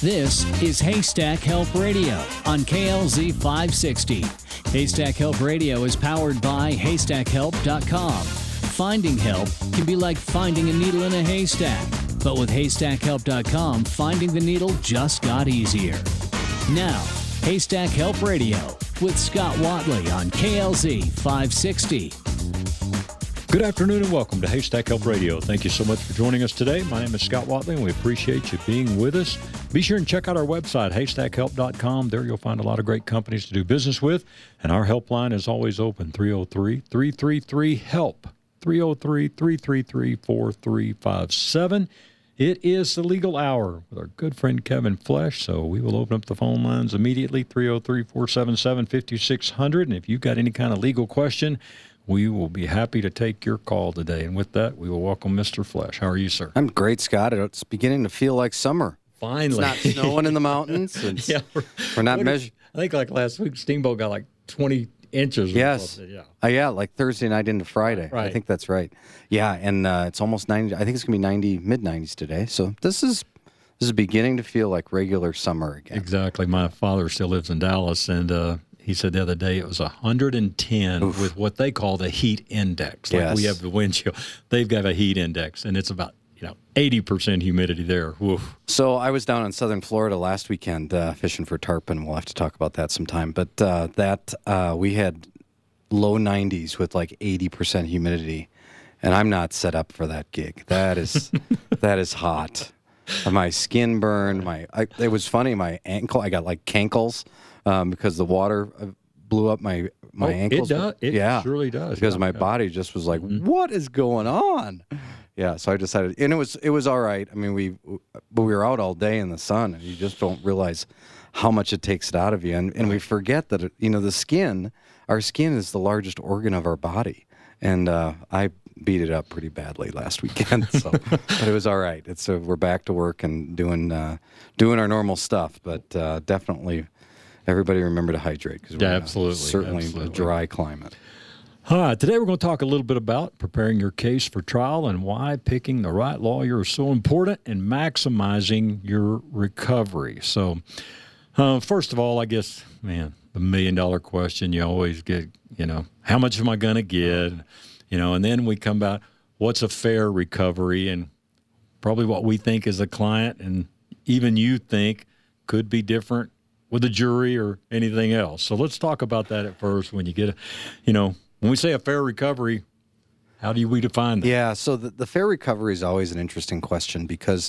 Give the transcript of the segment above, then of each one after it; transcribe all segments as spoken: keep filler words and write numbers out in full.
This is Haystack Help Radio on K L Z five sixty. Haystack Help Radio is powered by haystack help dot com. Finding help can be like finding a needle in a haystack, but with haystack help dot com, finding the needle just got easier. Now, Haystack Help Radio with Scott Watley on K L Z five sixty. Good afternoon and welcome to Haystack Help Radio. Thank you so much for joining us today. My name is Scott Watley and we appreciate you being with us. Be sure and check out our website, haystack help dot com. There you'll find a lot of great companies to do business with. And our helpline is always open, three oh three, three three three, HELP, three oh three, three three three, four three five seven. It is the legal hour with our good friend Kevin Flesh, so we will open up the phone lines immediately, three oh three, four seven seven, five six zero zero. And if you've got any kind of legal question, we will be happy to take your call today. And with that, we will welcome Mister Flesh. How are you, sir? I'm great, Scott. It's beginning to feel like summer. Finally. It's not snowing in the mountains. It's, yeah, we're, we're not measuring. I think like last week, Steamboat got like twenty inches. Yes. Yeah. Uh, yeah, like Thursday night into Friday. Right. I think that's right. Yeah, and uh, it's almost ninety. I think it's going to be ninety, mid nineties today. So this is this is beginning to feel like regular summer again. Exactly. My father still lives in Dallas, and uh, he said the other day it was one hundred ten Oof. With what they call the heat index. Like yes. we have the wind chill. They've got a heat index, and it's about you know eighty percent humidity there. Woof. So I was down in southern Florida last weekend uh, fishing for tarpon. We'll have to talk about that sometime. But uh, that uh, we had low nineties with like eighty percent humidity, and I'm not set up for that gig. That is that is hot. My skin burned. My I, it was funny. My ankle. I got like cankles. Um, because the water blew up my, my oh, ankles. It does. It yeah. surely does. Because yeah, my yeah. body just was like, mm-hmm. what is going on? Yeah, so I decided, and it was it was all right. I mean, we but we were out all day in the sun, and you just don't realize how much it takes it out of you. And, and we forget that, it, you know, the skin, our skin is the largest organ of our body. And uh, I beat it up pretty badly last weekend, so but it was all right. It's uh, we're back to work and doing uh, doing our normal stuff, but uh, definitely. Everybody remember to hydrate because we're yeah, absolutely, certainly absolutely. a dry climate. All right, today we're going to talk a little bit about preparing your case for trial and why picking the right lawyer is so important and maximizing your recovery. So, uh, first of all, I guess, man, the million-dollar question you always get, you know, how much am I going to get? You know, and then we come back, what's a fair recovery? And probably what we think as a client and even you think could be different with the jury or anything else. So let's talk about that at first. When you get, a, you know, when we say a fair recovery, how do we define that? Yeah, so the, the fair recovery is always an interesting question because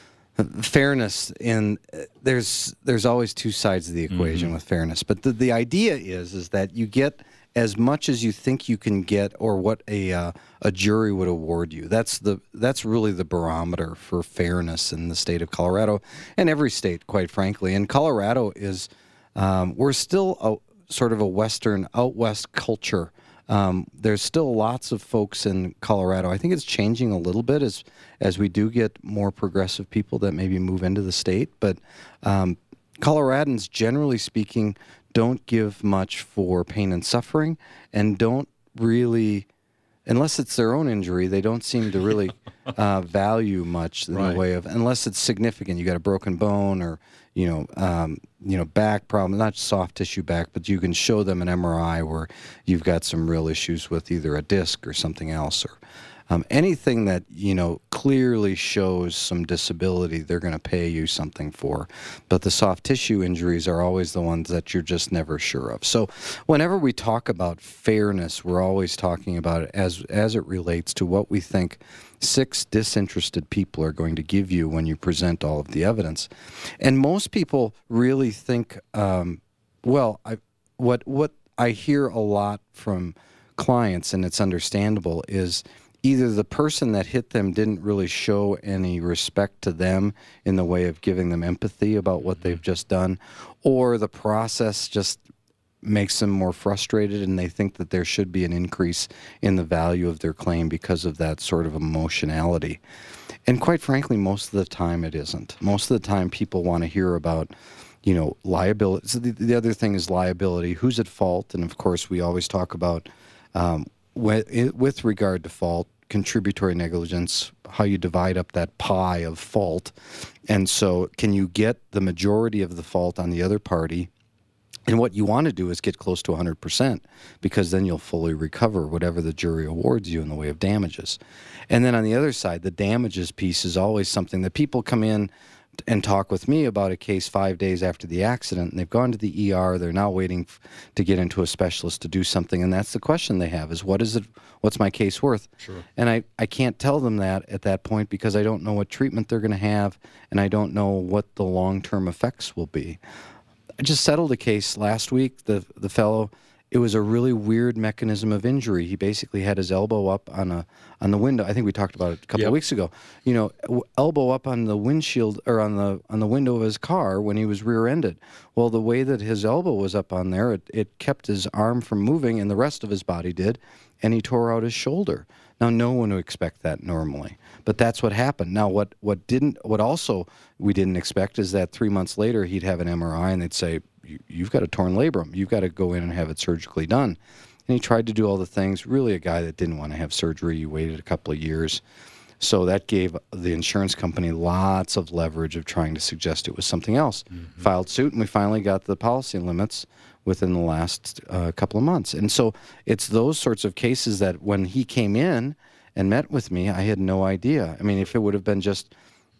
fairness in there's there's always two sides of the equation mm-hmm. with fairness. But the, the idea is is that you get as much as you think you can get, or what a uh, a jury would award you. That's the that's really the barometer for fairness in the state of Colorado and every state, quite frankly. And Colorado is um, we're still a sort of a Western out west culture. Um, there's still lots of folks in Colorado. I think it's changing a little bit as as we do get more progressive people that maybe move into the state. But um, Coloradans, generally speaking, don't give much for pain and suffering, and don't really, unless it's their own injury, they don't seem to really uh, value much in right. the way of, unless it's significant. You got a broken bone or, you know, um, you know, back problem, not soft tissue back, but you can show them an M R I where you've got some real issues with either a disc or something else, or um, anything that, you know, clearly shows some disability, they're going to pay you something for. But the soft tissue injuries are always the ones that you're just never sure of. So whenever we talk about fairness, we're always talking about it as as it relates to what we think six disinterested people are going to give you when you present all of the evidence. And most people really think, um, well, I, what what I hear a lot from clients, and it's understandable, is either the person that hit them didn't really show any respect to them in the way of giving them empathy about what they've just done, or the process just makes them more frustrated and they think that there should be an increase in the value of their claim because of that sort of emotionality. And quite frankly, most of the time it isn't. Most of the time people want to hear about, you know, liability. So the, the other thing is liability. Who's at fault? And of course, we always talk about, um, with, with regard to fault, contributory negligence, how you divide up that pie of fault. And so can you get the majority of the fault on the other party? And what you want to do is get close to one hundred percent, because then you'll fully recover whatever the jury awards you in the way of damages. And then on the other side, the damages piece is always something that people come in and talk with me about a case five days after the accident, and they've gone to the E R. They're now waiting f- to get into a specialist to do something, and that's the question they have: is what is it? What's my case worth? Sure. And I, I can't tell them that at that point, because I don't know what treatment they're going to have, and I don't know what the long-term effects will be. I just settled a case last week. The the fellow, it was a really weird mechanism of injury. He basically had his elbow up on a on the window. I think we talked about it a couple Yep. of weeks ago. You know, w- elbow up on the windshield or on the on the window of his car when he was rear-ended. Well, the way that his elbow was up on there, it, it kept his arm from moving, and the rest of his body did, and he tore out his shoulder. Now, no one would expect that normally, but that's what happened. Now, what what didn't, what also we didn't expect is that three months later he'd have an M R I and they'd say, "You- you've got a torn labrum. You've got to go in and have it surgically done." And he tried to do all the things. Really, a guy that didn't want to have surgery. He waited a couple of years, so that gave the insurance company lots of leverage of trying to suggest it was something else. Mm-hmm. Filed suit, and we finally got the policy limits within the last uh, couple of months. And so it's those sorts of cases that when he came in and met with me, I had no idea. I mean, if it would have been just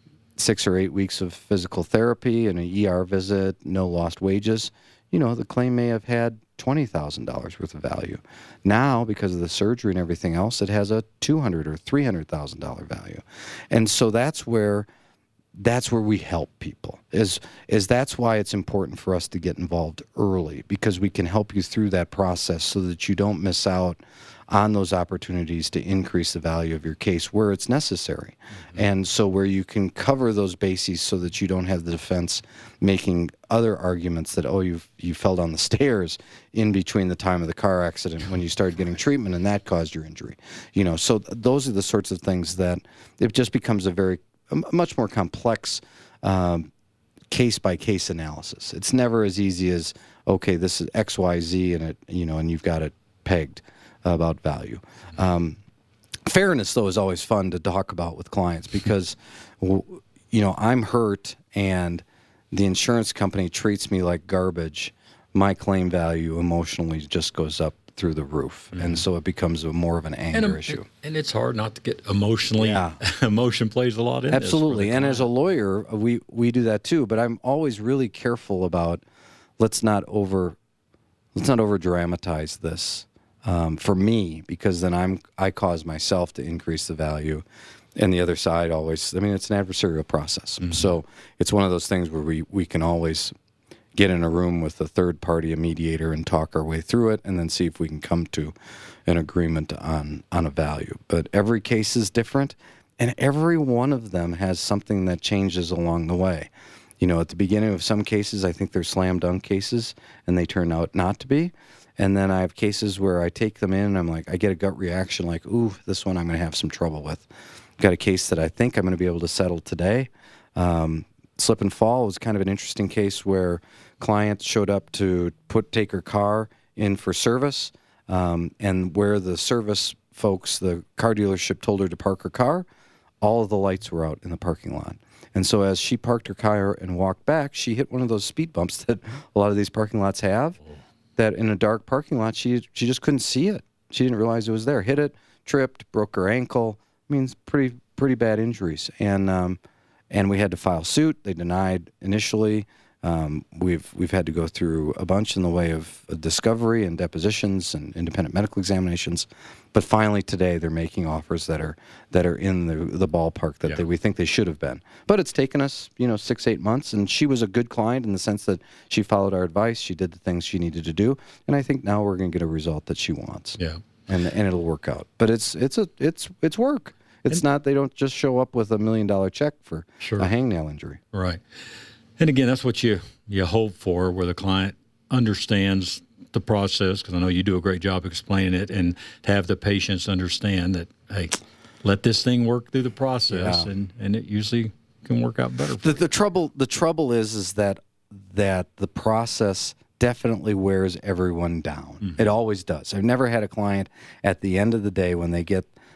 six or eight weeks of physical therapy and an E R visit, no lost wages, you know, the claim may have had twenty thousand dollars worth of value. Now, because of the surgery and everything else, it has a two hundred thousand dollars or three hundred thousand dollars value. And so that's where that's where we help people, is is that's why it's important for us to get involved early, because we can help you through that process so that you don't miss out on those opportunities to increase the value of your case where it's necessary. Mm-hmm. And so where you can cover those bases so that you don't have the defense making other arguments that, oh, you you fell down the stairs in between the time of the car accident when you started getting treatment and that caused your injury. You know, so th- those are the sorts of things that it just becomes a very a much more complex um, case-by-case analysis. It's never as easy as, okay, this is X, Y, Z, and it, you know, and you've got it pegged about value. Um, fairness, though, is always fun to talk about with clients because, you know, I'm hurt and the insurance company treats me like garbage. My claim value emotionally just goes up through the roof. Mm-hmm. And so it becomes a more of an anger and, issue. And it's hard not to get emotionally, yeah. emotion plays a lot in Absolutely. this. And as a lawyer, we, we do that too, but I'm always really careful about let's not over, let's not over dramatize this um, for me, because then I'm, I cause myself to increase the value. And the other side always, I mean, it's an adversarial process. Mm-hmm. So it's one of those things where we, we can always get in a room with a third party, a mediator, and talk our way through it, and then see if we can come to an agreement on, on a value. But every case is different, and every one of them has something that changes along the way. You know, at the beginning of some cases, I think they're slam dunk cases, and they turn out not to be. And then I have cases where I take them in, and I'm like, I get a gut reaction like, ooh, this one I'm going to have some trouble with. Got a case that I think I'm going to be able to settle today. Um, slip and fall was kind of an interesting case where client showed up to put take her car in for service, um, and where the service folks, the car dealership, told her to park her car, all of the lights were out in the parking lot. And so as she parked her car and walked back, she hit one of those speed bumps that a lot of these parking lots have, that in a dark parking lot, she she just couldn't see it. She didn't realize it was there. Hit it, tripped, broke her ankle. I mean, it's pretty pretty bad injuries. And um, and we had to file suit. They denied initially. Um, we've we've had to go through a bunch in the way of discovery and depositions and independent medical examinations, but finally today they're making offers that are that are in the the ballpark that yeah. they, we think they should have been. But it's taken us you know six eight months, and she was a good client in the sense that she followed our advice, she did the things she needed to do, and I think now we're going to get a result that she wants. Yeah, and and it'll work out. But it's it's a it's it's work. It's and, not they don't just show up with a million dollar check for sure. a hangnail injury. Right. And again, that's what you, you hope for, where the client understands the process, because I know you do a great job explaining it, and to have the patients understand that, hey, let this thing work through the process, yeah. and, and it usually can work out better for the, the trouble The trouble is is that that the process definitely wears everyone down. Mm-hmm. It always does. I've never had a client at the end of the day when they get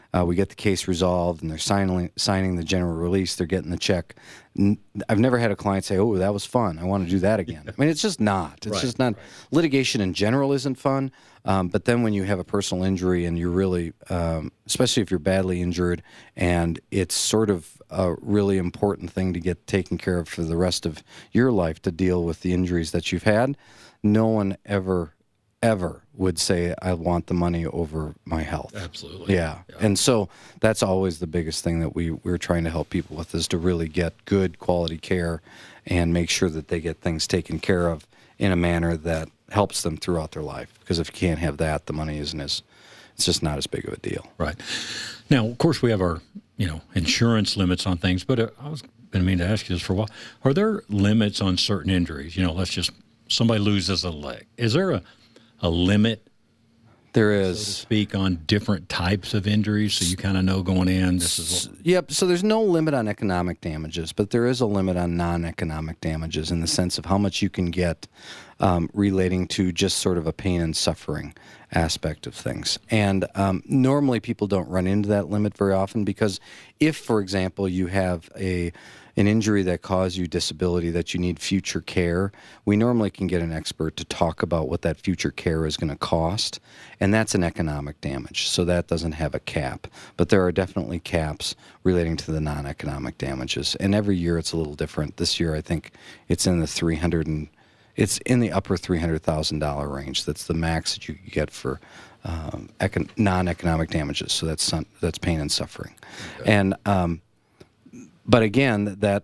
Uh, we get the case resolved, and they're signing signing the general release. They're getting the check. N- I've never had a client say, "Oh, that was fun. I want to do that again." I mean, it's just not. It's Right, just not. right. Litigation in general isn't fun. Um, but then when you have a personal injury and you're really, um, especially if you're badly injured, and it's sort of a really important thing to get taken care of for the rest of your life to deal with the injuries that you've had, no one ever. ever would say, I want the money over my health. Absolutely. Yeah. Yeah. And so that's always the biggest thing that we, we're trying to help people with, is to really get good quality care and make sure that they get things taken care of in a manner that helps them throughout their life. Because if you can't have that, the money isn't as, it's just not as big of a deal. Right. Now, of course, we have our, you know, insurance limits on things, but uh, I was been meaning to ask you this for a while. Are there limits on certain injuries? You know, let's just, somebody loses a leg. Is there a a limit, There so to is. speak, on different types of injuries, so you kind of know going in, this is what, Yep. So there's no limit on economic damages, but there is a limit on non-economic damages in the sense of how much you can get um, relating to just sort of a pain and suffering aspect of things. And um, normally people don't run into that limit very often, because if, for example, you have a an injury that caused you disability that you need future care, we normally can get an expert to talk about what that future care is going to cost, and that's an economic damage. So that doesn't have a cap, but there are definitely caps relating to the non-economic damages. And every year it's a little different. This year I think it's in the three hundred and it's in the upper three hundred thousand dollar range. That's the max that you can get for um, econ- non-economic damages. So that's sun- that's pain and suffering, okay. and um, But again, that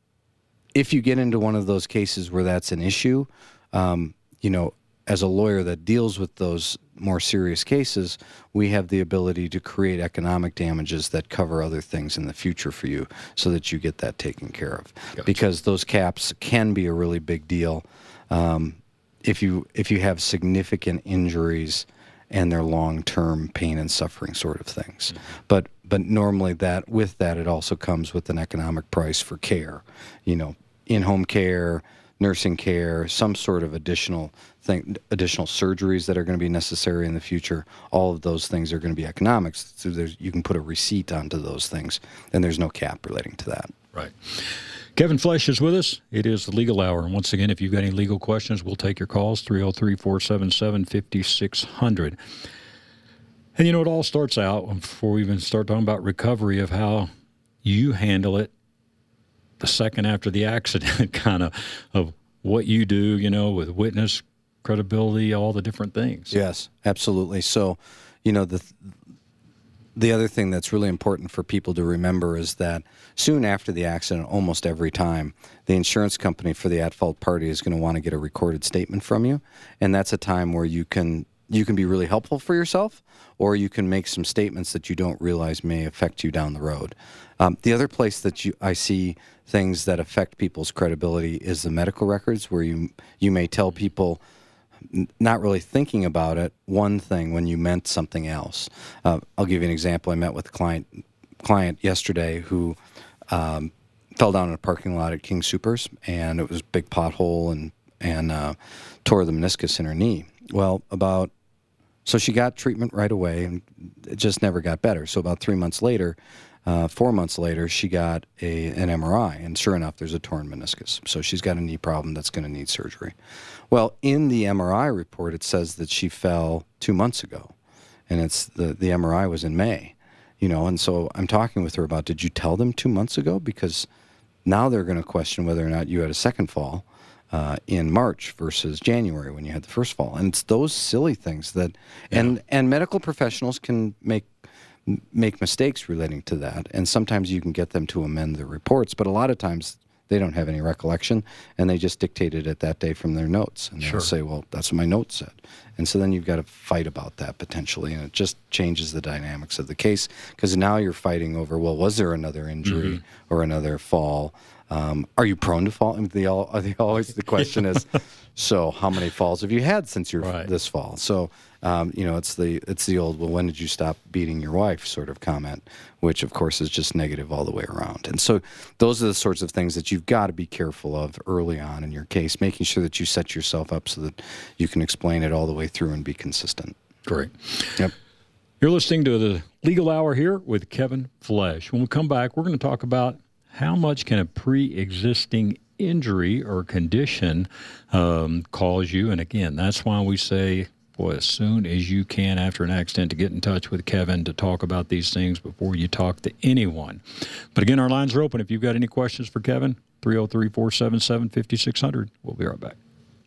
if you get into one of those cases where that's an issue, um, you know, as a lawyer that deals with those more serious cases, we have the ability to create economic damages that cover other things in the future for you, so that you get that taken care of. Gotcha. Because those caps can be a really big deal um, if you if you have significant injuries and they're long-term pain and suffering sort of things. Mm-hmm. But but normally that with that it also comes with an economic price for care, you know, in-home care, nursing care, some sort of additional thing, additional surgeries that are going to be necessary in the future. All of those things are going to be economics. So there's, you can put a receipt onto those things, and there's no cap relating to that. right. Kevin Flesh is with us. It is the Legal Hour. And once again, if you've got any legal questions, we'll take your calls, three oh three, four seven seven, five six zero zero. And you know, it all starts out, before we even start talking about recovery, of how you handle it the second after the accident, kind of, of what you do, you know, with witness credibility, all the different things. Yes, absolutely. So, you know, the the other thing that's really important for people to remember is that soon after the accident, almost every time, the insurance company for the at-fault party is going to want to get a recorded statement from you, and that's a time where you can you can be really helpful for yourself, or you can make some statements that you don't realize may affect you down the road. Um, the other place that you I see things that affect people's credibility is the medical records, where you you may tell people, not really thinking about it, one thing when you meant something else. Uh, I'll give you an example. I met with a client client yesterday who um, fell down in a parking lot at King Soopers, and it was a big pothole, and and uh, tore the meniscus in her knee. Well, about so she got treatment right away, and it just never got better. So about three months later, uh, four months later, she got a an M R I, and sure enough, there's a torn meniscus. So she's got a knee problem that's going to need surgery. Well, in the M R I report, it says that she fell two months ago, and it's the, the M R I was in May, you know, and so I'm talking with her about, did you tell them two months ago? Because now they're going to question whether or not you had a second fall uh, in March versus January when you had the first fall. And it's those silly things that, Yeah. and, and medical professionals can make make mistakes relating to that, and sometimes you can get them to amend their reports, but a lot of times they don't have any recollection, and they just dictated it that day from their notes. And Sure. they'll say, well, that's what my notes said. And so then you've got to fight about that potentially, and it just changes the dynamics of the case, because now you're fighting over, well, was there another injury Mm-hmm. or another fall? Um, are you prone to fall? I mean, they all, they always, the question is, so how many falls have you had since your Right. this fall? So, um, you know, it's the it's the old, well, when did you stop beating your wife sort of comment, which of course is just negative all the way around. And so those are the sorts of things that you've got to be careful of early on in your case, making sure that you set yourself up so that you can explain it all the way through and be consistent. Great. Yep. You're listening to the Legal Hour here with Kevin Flesh. When we come back, we're going to talk about how much can a pre-existing injury or condition um, cause you. And again, that's why we say, boy, as soon as you can after an accident, to get in touch with Kevin to talk about these things before you talk to anyone. But again, our lines are open. If you've got any questions for Kevin, three oh three, four seven seven, five six zero zero. We'll be right back.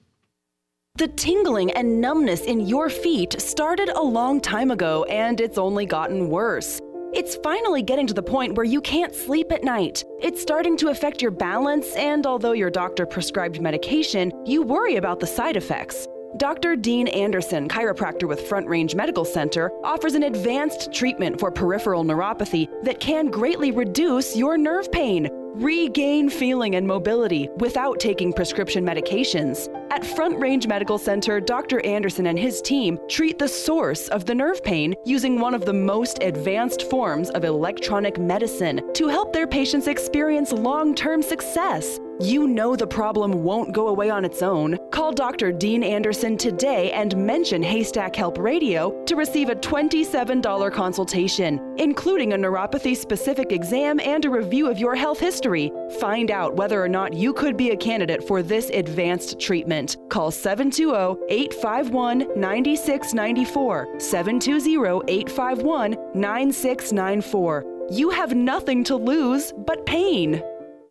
The tingling and numbness in your feet started a long time ago, and it's only gotten worse. It's finally getting to the point where you can't sleep at night. It's starting to affect your balance, and although your doctor prescribed medication, you worry about the side effects. Doctor Dean Anderson, chiropractor with Front Range Medical Center, offers an advanced treatment for peripheral neuropathy that can greatly reduce your nerve pain. Regain feeling and mobility without taking prescription medications. At Front Range Medical Center, Doctor Anderson and his team treat the source of the nerve pain using one of the most advanced forms of electronic medicine to help their patients experience long-term success. You know the problem won't go away on its own. Call Doctor Dean Anderson today and mention Haystack Help Radio to receive a twenty-seven dollars consultation, including a neuropathy-specific exam and a review of your health history. Find out whether or not you could be a candidate for this advanced treatment. Call seven two zero, eight five one, nine six nine four, seven two zero, eight five one, nine six nine four. You have nothing to lose but pain.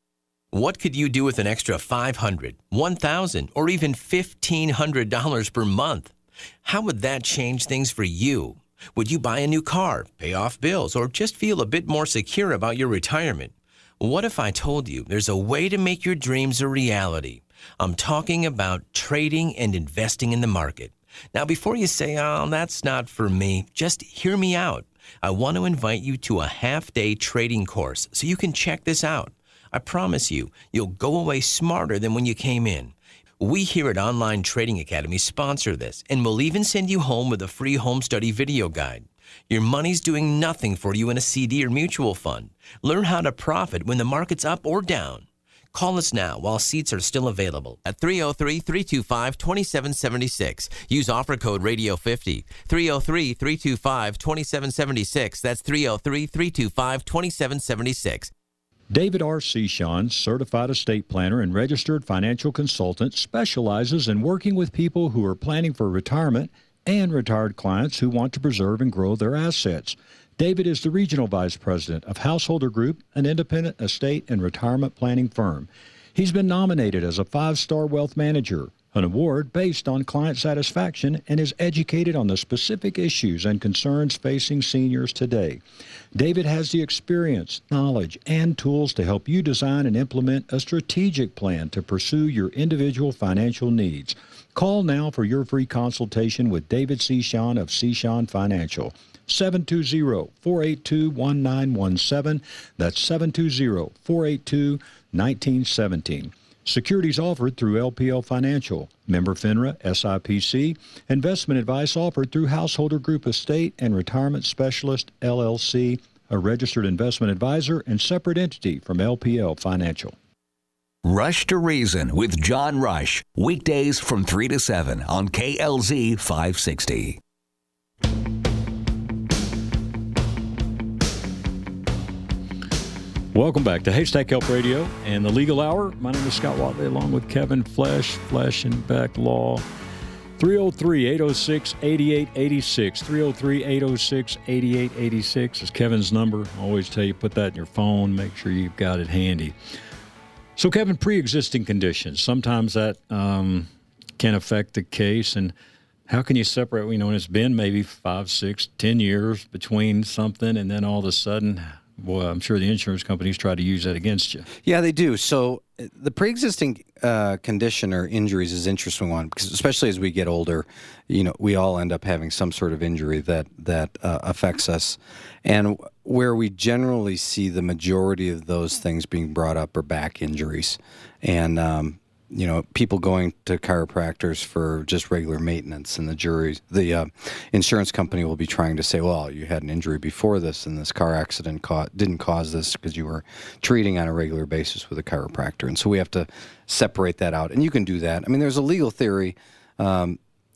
What could you do with an extra five hundred dollars, one thousand dollars, or even fifteen hundred dollars per month? How would that change things for you? Would you buy a new car, pay off bills, or just feel a bit more secure about your retirement? What if I told you there's a way to make your dreams a reality? I'm talking about trading and investing in the market. Now, before you say, oh, that's not for me, just hear me out. I want to invite you to a half-day trading course so you can check this out. I promise you, you'll go away smarter than when you came in. We here at Online Trading Academy sponsor this, and we'll even send you home with a free home study video guide. Your money's doing nothing for you in a C D or mutual fund. Learn how to profit when the market's up or down. Call us now while seats are still available at three oh three, three two five, two seven seven six. Use offer code radio fifty. three oh three, three two five, two seven seven six. That's three oh three, three two five, two seven seven six. David R. Sechon, certified estate planner and registered financial consultant, specializes in working with people who are planning for retirement and retired clients who want to preserve and grow their assets. David is the regional vice president of Householder Group, an independent estate and retirement planning firm. He's been nominated as a five-star wealth manager, an award based on client satisfaction, and is educated on the specific issues and concerns facing seniors today. David has the experience, knowledge, and tools to help you design and implement a strategic plan to pursue your individual financial needs. Call now for your free consultation with David Sechon of Sechon Financial. seven two zero, four eight two, one nine one seven. That's seven two zero, four eight two, one nine one seven. Securities offered through L P L Financial, member FINRA, S I P C. Investment advice offered through Householder Group Estate and Retirement Specialist, L L C, a registered investment advisor and separate entity from L P L Financial. Rush to Reason with John Rush, weekdays from three to seven on K L Z five sixty. Welcome back to Haystack Help Radio and the Legal Hour. My name is Scott Watley, along with Kevin Flesh, Flesh and Beck Law. three oh three, eight oh six, eight eight eight six. three oh three, eight oh six, eight eight eight six is Kevin's number. I always tell you, put that in your phone. Make sure you've got it handy. So, Kevin, pre-existing conditions. Sometimes that um, can affect the case. And how can you separate, you know, when it's been maybe five, six, ten years between something, and then all of a sudden, boy, I'm sure the insurance companies try to use that against you. Yeah, they do. So the pre-existing uh, condition or injuries is an interesting one, because especially as we get older, you know, we all end up having some sort of injury that that uh, affects us. And where we generally see the majority of those things being brought up are back injuries. And, um, you know, people going to chiropractors for just regular maintenance, and the jury, the uh, insurance company will be trying to say, well, you had an injury before this, and this car accident ca- didn't cause this because you were treating on a regular basis with a chiropractor. And so we have to separate that out. And you can do that. I mean, there's a legal theory um,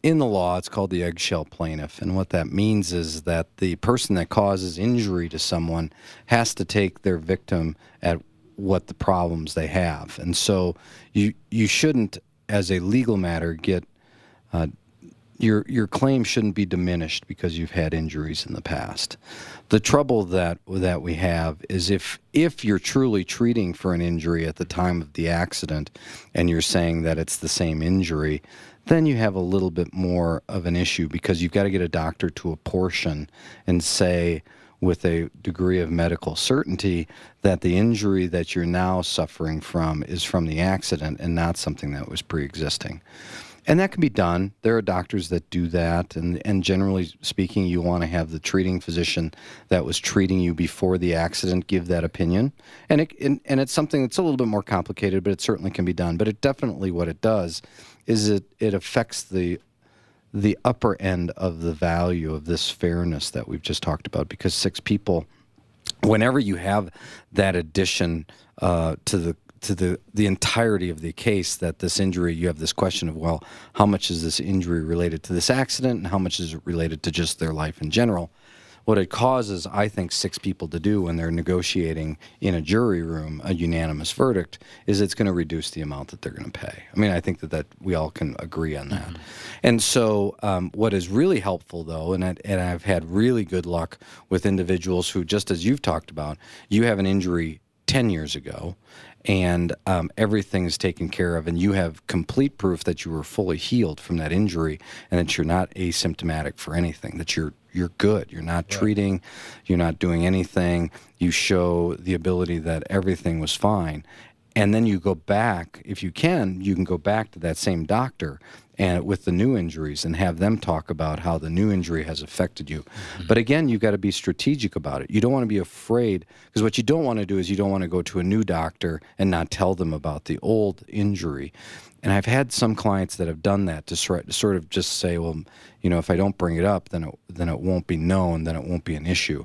in the law, it's called the eggshell plaintiff. And what that means is that the person that causes injury to someone has to take their victim at what the problems they have. And so you you shouldn't, as a legal matter, get uh, your your claim shouldn't be diminished because you've had injuries in the past. The trouble that that we have is if if you're truly treating for an injury at the time of the accident and you're saying that it's the same injury, then you have a little bit more of an issue because you've got to get a doctor to apportion and say with a degree of medical certainty that the injury that you're now suffering from is from the accident and not something that was pre-existing. And that can be done. There are doctors that do that, and, and generally speaking, you want to have the treating physician that was treating you before the accident give that opinion. And, it, and, and it's something that's a little bit more complicated, but it certainly can be done. But it definitely, what it does is it, it affects the the upper end of the value of this fairness that we've just talked about, because six people, whenever you have that addition uh, to the to the, the entirety of the case, that this injury, you have this question of, well, how much is this injury related to this accident and how much is it related to just their life in general? What it causes, I think, six people to do when they're negotiating in a jury room a unanimous verdict is it's going to reduce the amount that they're going to pay. I mean, I think that, that we all can agree on that. Mm-hmm. And so um, what is really helpful, though, and, I, and I've had really good luck with individuals who, just as you've talked about, you have an injury ten years ago, and um, everything's taken care of, and you have complete proof that you were fully healed from that injury and that you're not asymptomatic for anything, that you're you're good. You're not right. treating, you're not doing anything. You show the ability that everything was fine. And then you go back, if you can, you can go back to that same doctor and with the new injuries and have them talk about how the new injury has affected you. Mm-hmm. But again, you've got to be strategic about it. You don't want to be afraid, because what you don't want to do is you don't want to go to a new doctor and not tell them about the old injury. And I've had some clients that have done that to sort of just say, well, you know, if I don't bring it up, then it, then it won't be known, then it won't be an issue.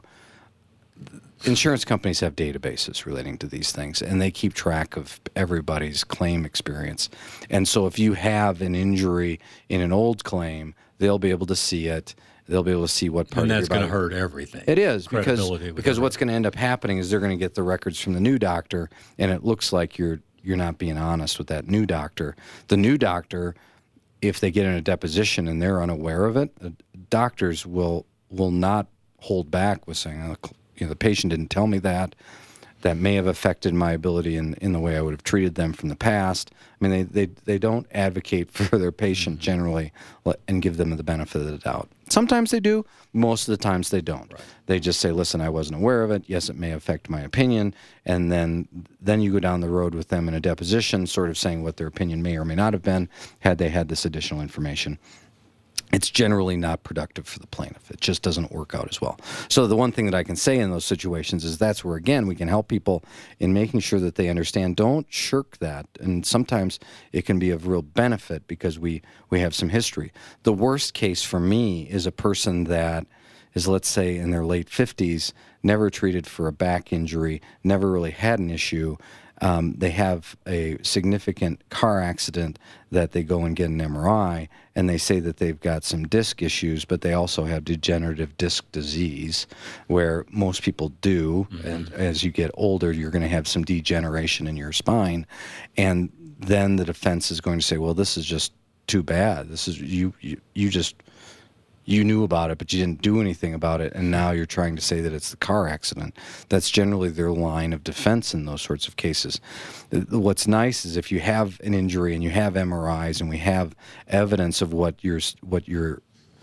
Insurance companies have databases relating to these things, and they keep track of everybody's claim experience. And so if you have an injury in an old claim, they'll be able to see it. They'll be able to see what part and of that's your going body. to hurt everything. It is, because, because what's going to end up happening is they're going to get the records from the new doctor, and it looks like you're you're not being honest with that new doctor. The new doctor, if they get in a deposition and they're unaware of it, doctors will will not hold back with saying, oh, you know, the patient didn't tell me that. That may have affected my ability in, in the way I would have treated them from the past. I mean, they, they, they don't advocate for their patient generally and give them the benefit of the doubt. Sometimes they do. Most of the times they don't. Right. They just say, listen, I wasn't aware of it. Yes, it may affect my opinion. And then then you go down the road with them in a deposition, sort of saying what their opinion may or may not have been had they had this additional information. It's generally not productive for the plaintiff. It just doesn't work out as well. So the one thing that I can say in those situations is that's where, again, we can help people in making sure that they understand. Don't shirk that. And sometimes it can be of real benefit because we, we have some history. The worst case for me is a person that is, let's say, in their late fifties, never treated for a back injury, never really had an issue. Um, they have a significant car accident that they go and get an M R I, and they say that they've got some disc issues, but they also have degenerative disc disease, where most people do. Mm-hmm. And as you get older, you're going to have some degeneration in your spine. And then the defense is going to say, well, this is just too bad. This is you, you, you just... You knew about it, but you didn't do anything about it, and now you're trying to say that it's the car accident. That's generally their line of defense in those sorts of cases. What's nice is if you have an injury and you have M R Is and we have evidence of what your what your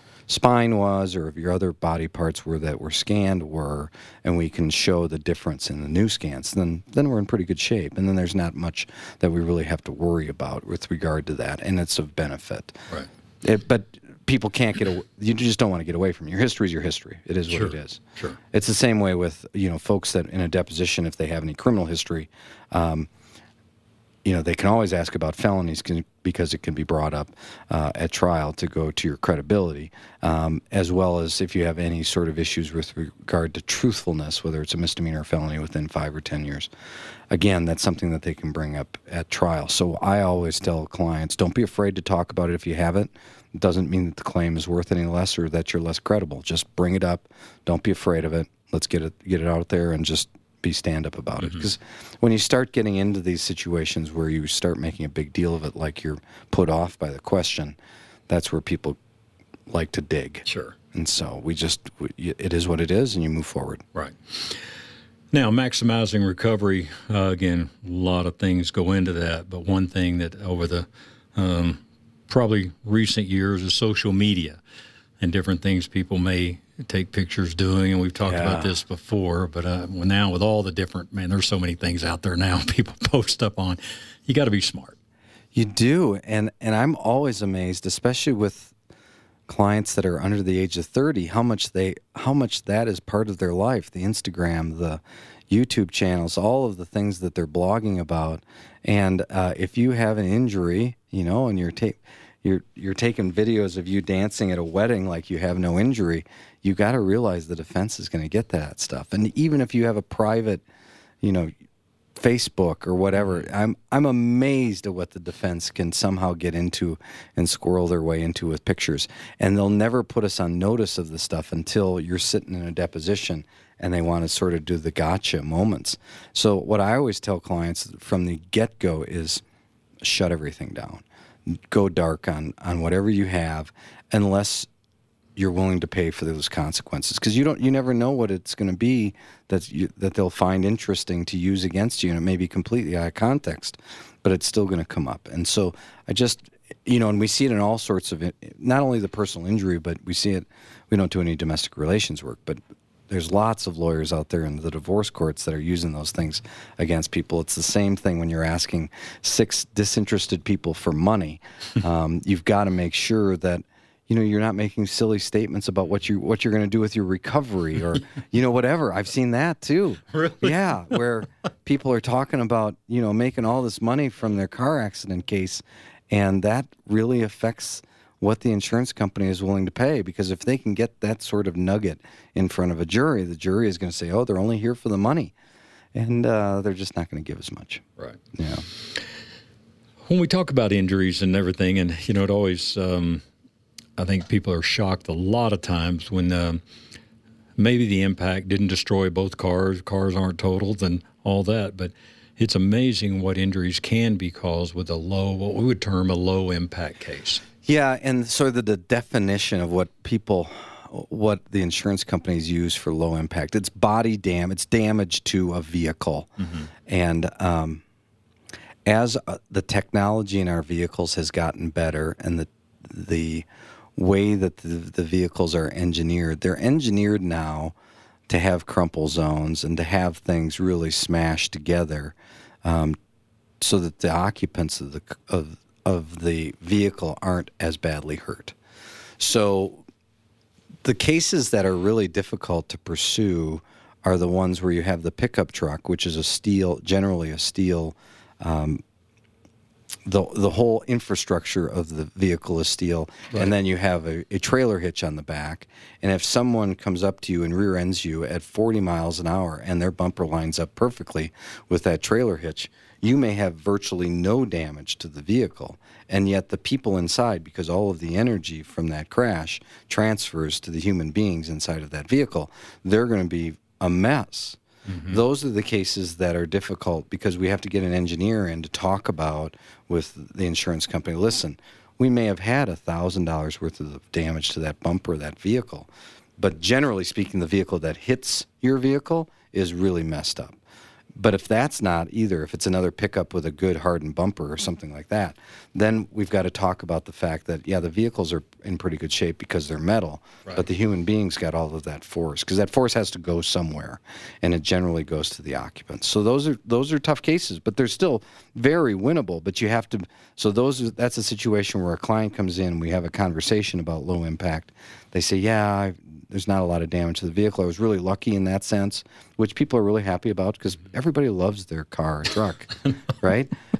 spine was or if your other body parts were that were scanned were, and we can show the difference in the new scans, then then we're in pretty good shape. And then there's not much that we really have to worry about with regard to that, and it's of benefit. Right. It, but people can't get away. You just don't want to get away from it. Your history is your history. It is what sure, it is. Sure. It's the same way with, you know, folks that in a deposition, if they have any criminal history, um, you know, they can always ask about felonies can, because it can be brought up uh, at trial to go to your credibility, um, as well as if you have any sort of issues with regard to truthfulness, whether it's a misdemeanor or felony within five or ten years. Again, that's something that they can bring up at trial. So I always tell clients, don't be afraid to talk about it if you haven't. It doesn't mean that the claim is worth any less or that you're less credible. Just bring it up. Don't be afraid of it. Let's get it get it out there and just be stand-up about mm-hmm. it. Because when you start getting into these situations where you start making a big deal of it, like you're put off by the question, that's where people like to dig. Sure. And so we just, we, it is what it is, and you move forward. Right. Now, maximizing recovery, uh, again, a lot of things go into that, but one thing that over the um, probably recent years is social media and different things people may take pictures doing, and we've talked yeah. about this before, but uh, now with all the different, man, there's so many things out there now people post up on. You got to be smart. You do, and and I'm always amazed, especially with clients that are under the age of thirty, how much they how much that is part of their life. The Instagram, the YouTube channels, all of the things that they're blogging about. And uh, if you have an injury, you know, and you're ta- you're you're taking videos of you dancing at a wedding like you have no injury, you got to realize the defense is going to get that stuff. And even if you have a private, you know, Facebook or whatever, I'm I'm amazed at what the defense can somehow get into and squirrel their way into with pictures. And they'll never put us on notice of the stuff until you're sitting in a deposition and they want to sort of do the gotcha moments. So what I always tell clients from the get-go is shut everything down. Go dark on, on whatever you have unless you're willing to pay for those consequences, because you don't, you never know what it's going to be that you, that they'll find interesting to use against you, and it may be completely out of context, but it's still going to come up. And so I just, you know, and we see it in all sorts of, not only the personal injury, but we see it. We don't do any domestic relations work, but there's lots of lawyers out there in the divorce courts that are using those things against people. It's the same thing when you're asking six disinterested people for money. um, you've got to make sure that, you know, you're not making silly statements about what you what you're going to do with your recovery, or you know, whatever. I've seen that too. Really? Yeah, where people are talking about, you know, making all this money from their car accident case, and that really affects what the insurance company is willing to pay, because if they can get that sort of nugget in front of a jury, the jury is going to say, "Oh, they're only here for the money," and uh, they're just not going to give as much. Right. Yeah. When we talk about injuries and everything, and you know, it always. Um, I think people are shocked a lot of times when um, maybe the impact didn't destroy both cars, cars aren't totaled and all that, but it's amazing what injuries can be caused with a low, what we would term a low impact case. Yeah, and so the, the definition of what people, what the insurance companies use for low impact, it's body damage, it's damage to a vehicle. Mm-hmm. And um, as uh, the technology in our vehicles has gotten better, and the the way that the, the vehicles are engineered. They're engineered now to have crumple zones and to have things really smashed together, um, so that the occupants of the of of the vehicle aren't as badly hurt. So the cases that are really difficult to pursue are the ones where you have the pickup truck, which is a steel, generally a steel. Um, The the whole infrastructure of the vehicle is steel, right. And then you have a, a trailer hitch on the back. And if someone comes up to you and rear ends you at forty miles an hour and their bumper lines up perfectly with that trailer hitch, you may have virtually no damage to the vehicle. And yet the people inside, because all of the energy from that crash transfers to the human beings inside of that vehicle, they're going to be a mess. Mm-hmm. Those are the cases that are difficult, because we have to get an engineer in to talk about with the insurance company. Listen, we may have had one thousand dollars worth of damage to that bumper, that vehicle, but generally speaking, the vehicle that hits your vehicle is really messed up. But if that's not either, if it's another pickup with a good hardened bumper or something like that, then we've got to talk about the fact that, yeah, the vehicles are in pretty good shape because they're metal, right. But the human beings got all of that force, because that force has to go somewhere, and it generally goes to the occupants. So those are those are tough cases, but they're still very winnable. But you have to, so those are, that's a situation where a client comes in, we have a conversation about low impact. They say, yeah, I, there's not a lot of damage to the vehicle. I was really lucky in that sense, which people are really happy about, because everybody loves their car or truck, right?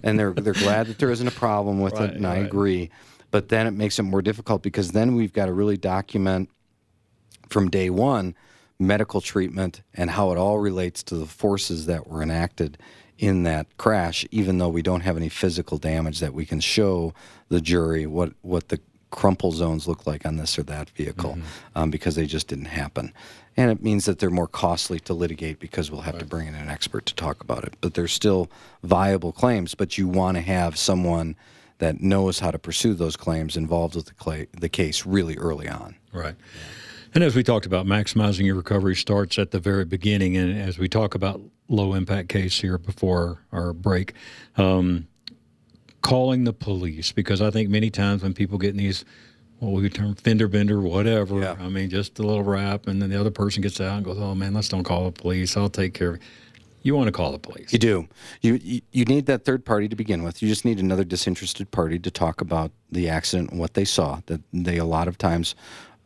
and they're they're glad that there isn't a problem with Right, it, and I right. agree. But then it makes it more difficult because then we've got to really document from day one medical treatment and how it all relates to the forces that were enacted in that crash, even though we don't have any physical damage that we can show the jury what, what the crumple zones look like on this or that vehicle, mm-hmm. um, because they just didn't happen. And it means that they're more costly to litigate because we'll have right. to bring in an expert to talk about it. But they're still viable claims, but you want to have someone that knows how to pursue those claims involved with the, cla- the case really early on. Right. And as we talked about, maximizing your recovery starts at the very beginning. And as we talk about low-impact case here before our break, um, calling the police, because I think many times when people get in these, what we would term fender bender, whatever, yeah. I mean, just a little rap, and then the other person gets out and goes, oh, man, let's don't call the police. I'll take care of it. You want to call the police. You do. You, you you need that third party to begin with. You just need another disinterested party to talk about the accident and what they saw. That they a lot of times,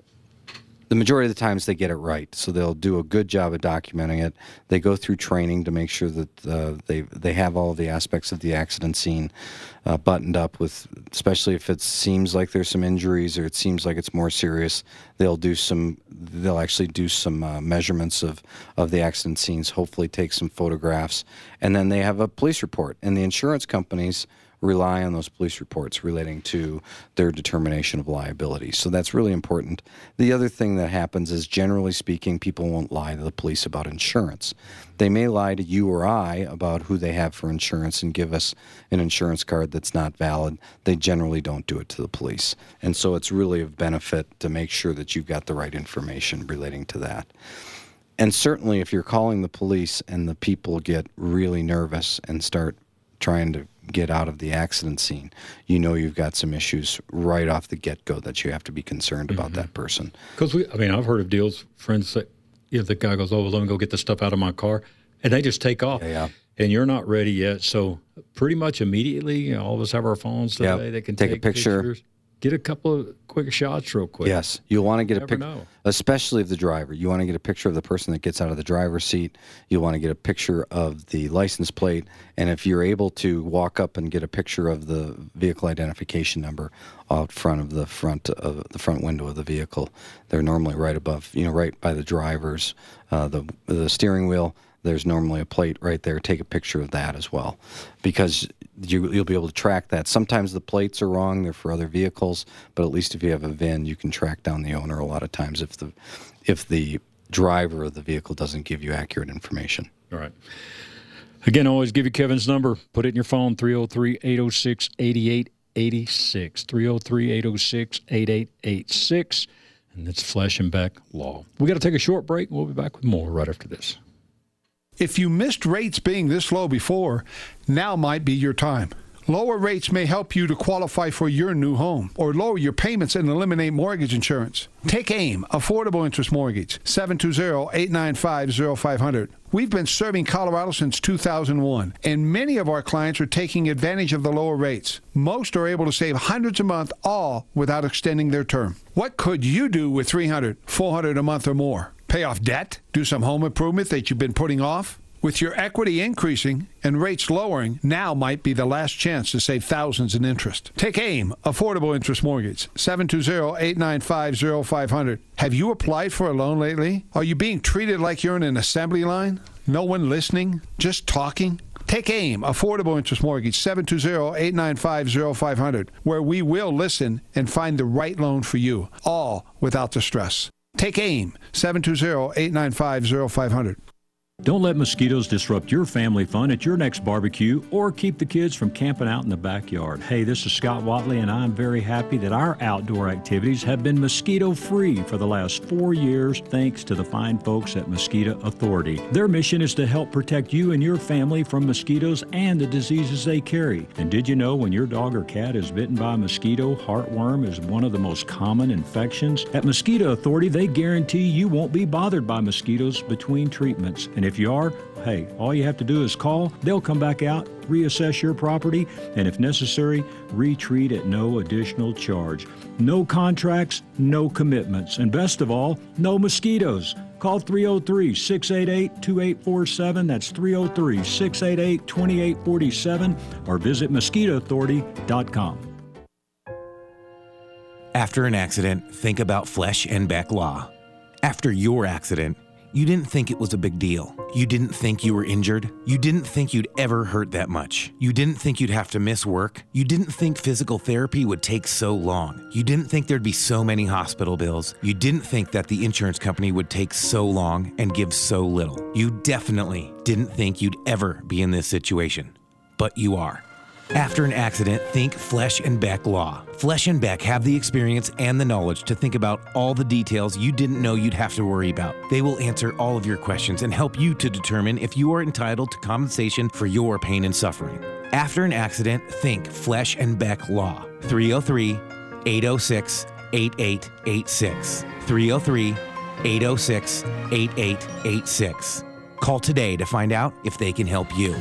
the majority of the times they get it right. So they'll do a good job of documenting it. They go through training to make sure that uh, they they have all of the aspects of the accident scene uh, buttoned up with, especially if it seems like there's some injuries or it seems like it's more serious. They'll do some. They'll actually do some uh, measurements of, of the accident scenes. Hopefully, take some photographs, and then they have a police report. And the insurance companies rely on those police reports relating to their determination of liability. So that's really important. The other thing that happens is, generally speaking, people won't lie to the police about insurance. They may lie to you or I about who they have for insurance and give us an insurance card that's not valid. They generally don't do it to the police. And so it's really of benefit to make sure that you've got the right information relating to that. And certainly if you're calling the police and the people get really nervous and start trying to get out of the accident scene, you know you've got some issues right off the get-go that you have to be concerned about mm-hmm. that person. Because we, I mean, I've heard of deals, friends say, if the guy goes, oh, well, let me go get the stuff out of my car, and they just take off. Yeah, yeah. And you're not ready yet. So pretty much immediately, you know, all of us have our phones today. Yep. They can take, take a picture. Pictures, get a couple of quick shots real quick. Yes. You'll want to get you a picture, especially of the driver. You want to get a picture of the person that gets out of the driver's seat. You'll want to get a picture of the license plate. And if you're able to walk up and get a picture of the vehicle identification number out front of the front of the front window of the vehicle, they're normally right above, you know, right by the driver's, uh, the the steering wheel. There's normally a plate right there. Take a picture of that as well, because you, you'll be able to track that. Sometimes the plates are wrong; they're for other vehicles. But at least if you have a V I N, you can track down the owner. A lot of times, if the if the driver of the vehicle doesn't give you accurate information. All right. Again, always give you Kevin's number. Put it in your phone: three oh three, eight oh six, eight eight eight six. three oh three, eight oh six, eight eight eight six. And it's Flesh and Beck Law. We got to take a short break. We'll be back with more right after this. If you missed rates being this low before, now might be your time. Lower rates may help you to qualify for your new home or lower your payments and eliminate mortgage insurance. Take AIM, Affordable Interest Mortgage, seven two zero, eight nine five, zero five zero zero. We've been serving Colorado since two thousand one, and many of our clients are taking advantage of the lower rates. Most are able to save hundreds a month, all without extending their term. What could you do with three hundred, four hundred a month or more? Pay off debt? Do some home improvement that you've been putting off? With your equity increasing and rates lowering, now might be the last chance to save thousands in interest. Take AIM, Affordable Interest Mortgage, seven two zero, eight nine five, zero five zero zero. Have you applied for a loan lately? Are you being treated like you're in an assembly line? No one listening? Just talking? Take AIM, Affordable Interest Mortgage, seven two zero, eight nine five, zero five zero zero, where we will listen and find the right loan for you, all without the stress. Take AIM, seven two zero, eight nine five, zero five zero zero. Don't let mosquitoes disrupt your family fun at your next barbecue or keep the kids from camping out in the backyard. Hey, this is Scott Watley, and I'm very happy that our outdoor activities have been mosquito-free for the last four years thanks to the fine folks at Mosquito Authority. Their mission is to help protect you and your family from mosquitoes and the diseases they carry. And did you know when your dog or cat is bitten by a mosquito, heartworm is one of the most common infections? At Mosquito Authority, they guarantee you won't be bothered by mosquitoes between treatments. And if you are, hey, all you have to do is call. They'll come back out, reassess your property, and if necessary, retreat at no additional charge. No contracts, no commitments, and best of all, no mosquitoes. Call three oh three, six eight eight, two eight four seven. That's three oh three, six eight eight, two eight four seven, or visit mosquito authority dot com. After an accident, think about Flesh and Beck Law. After your accident, you didn't think it was a big deal. You didn't think you were injured. You didn't think you'd ever hurt that much. You didn't think you'd have to miss work. You didn't think physical therapy would take so long. You didn't think there'd be so many hospital bills. You didn't think that the insurance company would take so long and give so little. You definitely didn't think you'd ever be in this situation. But you are. After an accident, think Flesh and Beck Law. Flesh and Beck have the experience and the knowledge to think about all the details you didn't know you'd have to worry about. They will answer all of your questions and help you to determine if you are entitled to compensation for your pain and suffering. After an accident, think Flesh and Beck Law. three oh three, eight oh six, eight eight eight six. three oh three, eight oh six, eight eight eight six. Call today to find out if they can help you.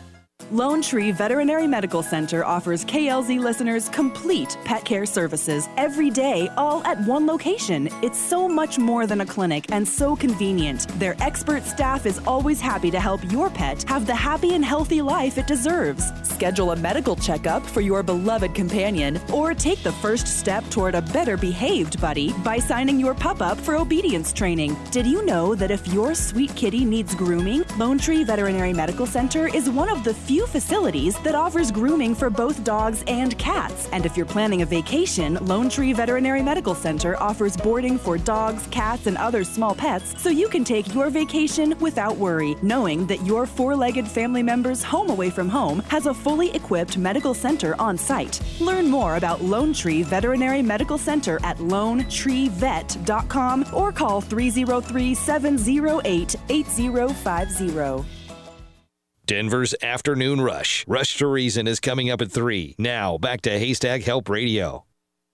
Lone Tree Veterinary Medical Center offers K L Z listeners complete pet care services every day, all at one location. It's so much more than a clinic and so convenient. Their expert staff is always happy to help your pet have the happy and healthy life it deserves. Schedule a medical checkup for your beloved companion or take the first step toward a better behaved buddy by signing your pup up for obedience training. Did you know that if your sweet kitty needs grooming, Lone Tree Veterinary Medical Center is one of the few facilities that offers grooming for both dogs and cats. And if you're planning a vacation, Lone Tree Veterinary Medical Center offers boarding for dogs, cats, and other small pets so you can take your vacation without worry, knowing that your four-legged family member's home away from home has a fully equipped medical center on site. Learn more about Lone Tree Veterinary Medical Center at lone tree vet dot com or call three oh three, seven oh eight, eight oh five oh. Denver's Afternoon Rush. Rush to Reason is coming up at three. Now, back to Haystack Help Radio.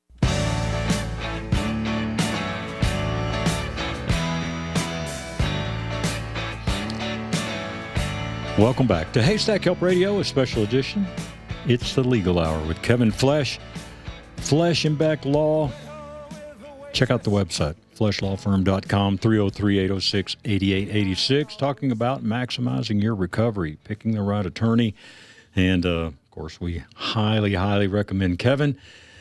Welcome back to Haystack Help Radio, a special edition. It's the Legal Hour with Kevin Flesh, Flesh and Beck Law. Check out the website, flesh law firm dot com, three oh three, eight oh six, eight eight eight six, talking about maximizing your recovery, picking the right attorney. And, uh, of course, we highly, highly recommend Kevin.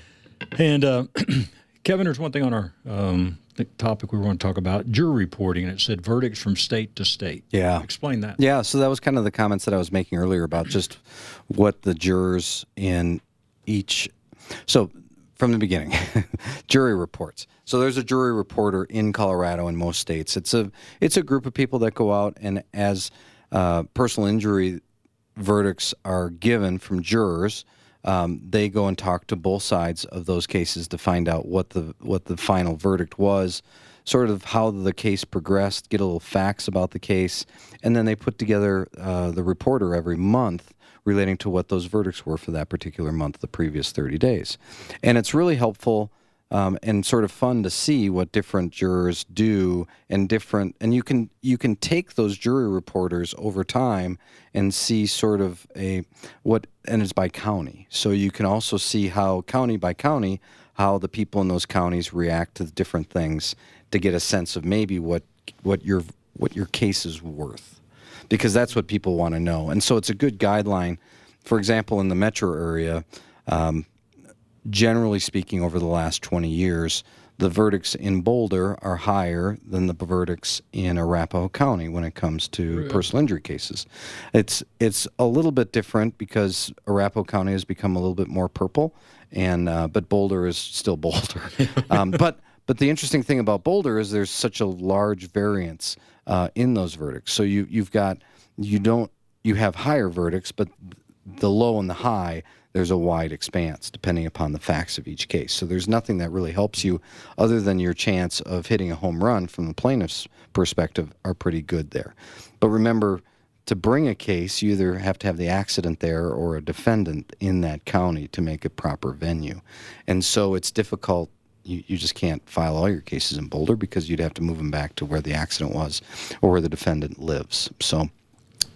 And, uh, Kevin, there's one thing on our um, topic we want to talk about, jury reporting, and it said verdicts from state to state. Yeah. Explain that. Yeah, so that was kind of the comments that I was making earlier about just what the jurors in each – so – from the beginning, jury reports. So there's a jury reporter in Colorado in most states. It's a it's a group of people that go out, and as uh, personal injury verdicts are given from jurors, um, they go and talk to both sides of those cases to find out what the what the final verdict was, sort of how the case progressed, get a little facts about the case, and then they put together uh, the reporter every month relating to what those verdicts were for that particular month, the previous thirty days. And it's really helpful um, and sort of fun to see what different jurors do and different, and you can you can take those jury reporters over time and see sort of a, what, and it's by county. So you can also see how county by county, how the people in those counties react to the different things to get a sense of maybe what what your what your case is worth. Because that's what people want to know. And so it's a good guideline. For example, in the metro area, um, generally speaking, over the last twenty years, the verdicts in Boulder are higher than the verdicts in Arapahoe County when it comes to really? personal injury cases. It's it's a little bit different because Arapahoe County has become a little bit more purple, and uh, but Boulder is still Boulder. um, but but the interesting thing about Boulder is there's such a large variance Uh, in those verdicts. So you you've got you don't you have higher verdicts, but the low and the high, there's a wide expanse depending upon the facts of each case. So there's nothing that really helps you other than your chance of hitting a home run from the plaintiff's perspective are pretty good there. But remember, to bring a case, you either have to have the accident there or a defendant in that county to make a proper venue. And so it's difficult. You, you just can't file all your cases in Boulder because you'd have to move them back to where the accident was or where the defendant lives. So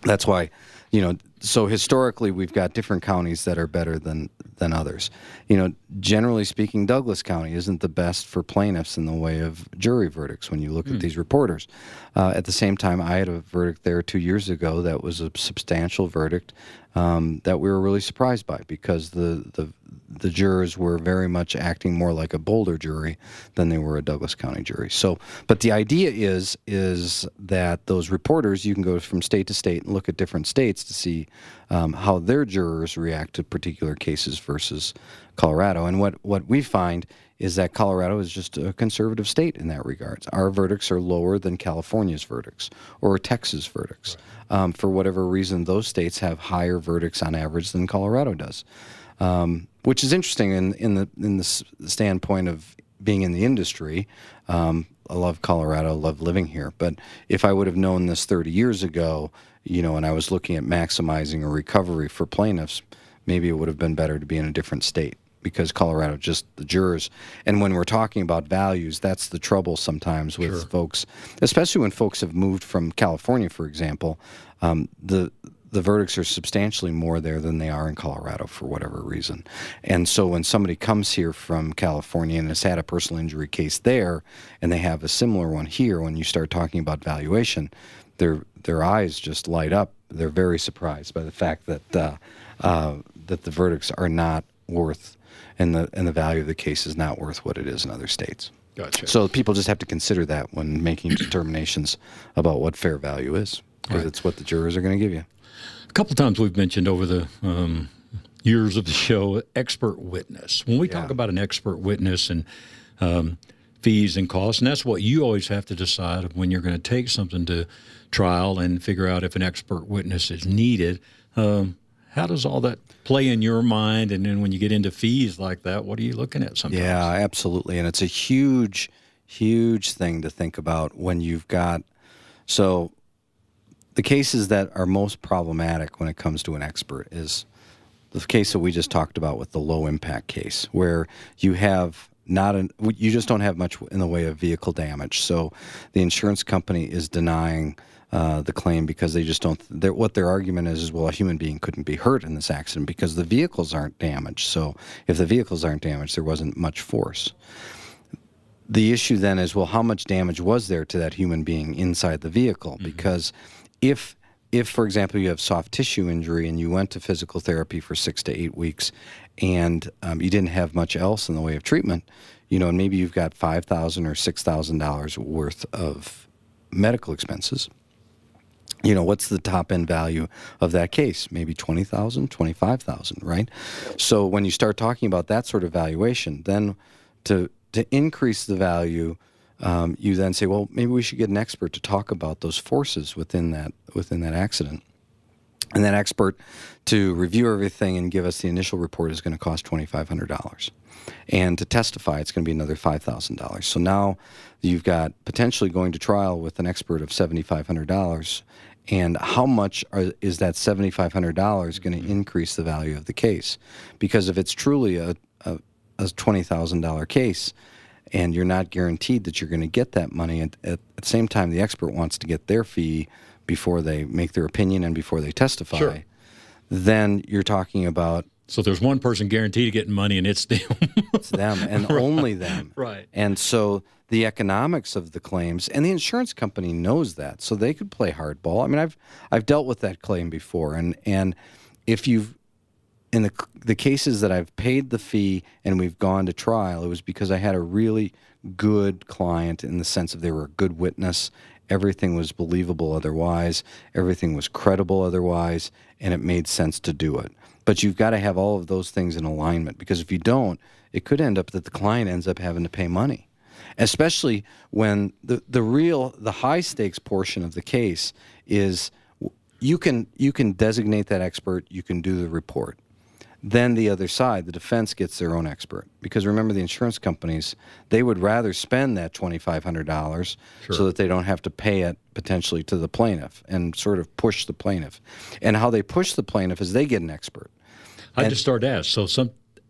That's why, you know, so historically we've got different counties that are better than, than others. You know, generally speaking, Douglas County isn't the best for plaintiffs in the way of jury verdicts when you look mm. at these reporters. Uh, at the same time, I had a verdict there two years ago that was a substantial verdict um, that we were really surprised by, because the, the the jurors were very much acting more like a Boulder jury than they were a Douglas County jury. So, but the idea is is that those reporters, you can go from state to state and look at different states to see um, how their jurors react to particular cases versus Colorado. And what, what we find is that Colorado is just a conservative state in that regard. Our verdicts are lower than California's verdicts or Texas' verdicts. Right. Um, for whatever reason, those states have higher verdicts on average than Colorado does. Um, which is interesting in, in the in the standpoint of being in the industry. Um, I love Colorado, love living here. But if I would have known this thirty years ago, you know, and I was looking at maximizing a recovery for plaintiffs, maybe it would have been better to be in a different state, because Colorado, just the jurors. And when we're talking about values, that's the trouble sometimes with sure. folks, especially when folks have moved from California, for example. Um, the The verdicts are substantially more there than they are in Colorado for whatever reason. And so when somebody comes here from California and has had a personal injury case there, and they have a similar one here, when you start talking about valuation, their their eyes just light up. They're very surprised by the fact that uh, uh, that the verdicts are not worth, and the and the value of the case is not worth what it is in other states. Gotcha. So people just have to consider that when making determinations about what fair value is, because right. it's what the jurors are going to give you. A couple times we've mentioned over the um, years of the show, expert witness. When we Yeah. talk about an expert witness and um, fees and costs, and that's what you always have to decide when you're going to take something to trial and figure out if an expert witness is needed. Um, how does all that play in your mind? And then when you get into fees like that, what are you looking at sometimes? Yeah, absolutely. And it's a huge, huge thing to think about when you've got, so the cases that are most problematic when it comes to an expert is the case that we just talked about with the low impact case, where you have not an, you just don't have much in the way of vehicle damage. So the insurance company is denying uh, the claim because they just don't, what their argument is, is, well, a human being couldn't be hurt in this accident because the vehicles aren't damaged. So if the vehicles aren't damaged, there wasn't much force. The issue then is, well, how much damage was there to that human being inside the vehicle? Mm-hmm. Because if, if, for example, you have soft tissue injury and you went to physical therapy for six to eight weeks and um, you didn't have much else in the way of treatment, you know, and maybe you've got five thousand dollars or six thousand dollars worth of medical expenses, you know, what's the top end value of that case? Maybe twenty thousand dollars, twenty-five thousand dollars, right? So when you start talking about that sort of valuation, then to to increase the value, um, you then say, well, maybe we should get an expert to talk about those forces within that within that accident. And that expert to review everything and give us the initial report is going to cost twenty-five hundred dollars. And to testify, it's going to be another five thousand dollars. So now you've got potentially going to trial with an expert of seventy-five hundred dollars. And how much are, is that seventy-five hundred dollars going to increase the value of the case? Because if it's truly a, a, a twenty thousand dollars case, and you're not guaranteed that you're going to get that money, at, at the same time the expert wants to get their fee before they make their opinion and before they testify, sure. then you're talking about... So there's one person guaranteed getting money, and it's them. It's them, and right. only them. Right. And so the economics of the claims, and the insurance company knows that, so they could play hardball. I mean, I've I've dealt with that claim before, and, and if you've... In the the cases that I've paid the fee and we've gone to trial, it was because I had a really good client in the sense of they were a good witness. Everything was believable otherwise. Everything was credible otherwise, and it made sense to do it. But you've got to have all of those things in alignment, because if you don't, it could end up that the client ends up having to pay money, especially when the, the real, the high-stakes portion of the case is you can you can designate that expert, you can do the report. Then the other side, the defense, gets their own expert. Because remember, the insurance companies, they would rather spend that twenty-five hundred dollars sure. so that they don't have to pay it potentially to the plaintiff and sort of push the plaintiff. And how they push the plaintiff is they get an expert. I and, just started to ask. So some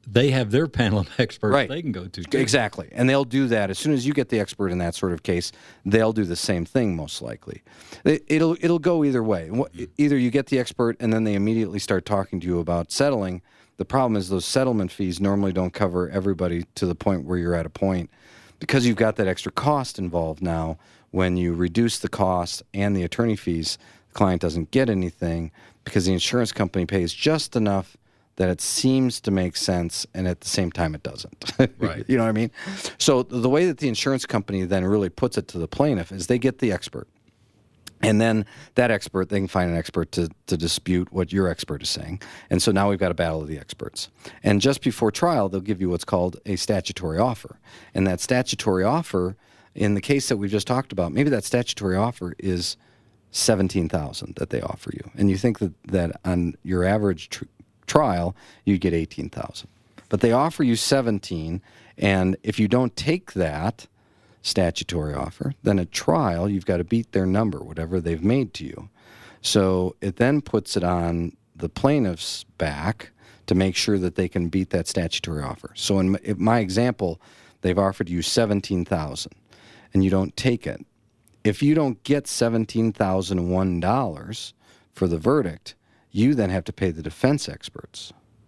they have their panel of experts Right. they can go to, too. Exactly. And they'll do that. As soon as you get the expert in that sort of case, they'll do the same thing, most likely. It, it'll it'll go either way. Either you get the expert and then they immediately start talking to you about settling. The problem is those settlement fees normally don't cover everybody to the point where you're at a point, because you've got that extra cost involved now. When you reduce the cost and the attorney fees, the client doesn't get anything because the insurance company pays just enough that it seems to make sense, and at the same time it doesn't. Right. You know what I mean? So the way that the insurance company then really puts it to the plaintiff is they get the expert. And then that expert, they can find an expert to, to dispute what your expert is saying. And so now we've got a battle of the experts. And just before trial, they'll give you what's called a statutory offer. And that statutory offer, in the case that we just talked about, maybe that statutory offer is seventeen thousand dollars that they offer you. And you think that, that on your average tr- trial, you'd get eighteen thousand dollars. But they offer you seventeen, and if you don't take that statutory offer, then at trial you've got to beat their number, whatever they've made to you. So it then puts it on the plaintiff's back to make sure that they can beat that statutory offer. So in my, in my example, they've offered you seventeen thousand dollars and you don't take it. If you don't get seventeen thousand one dollars for the verdict, you then have to pay the defense experts.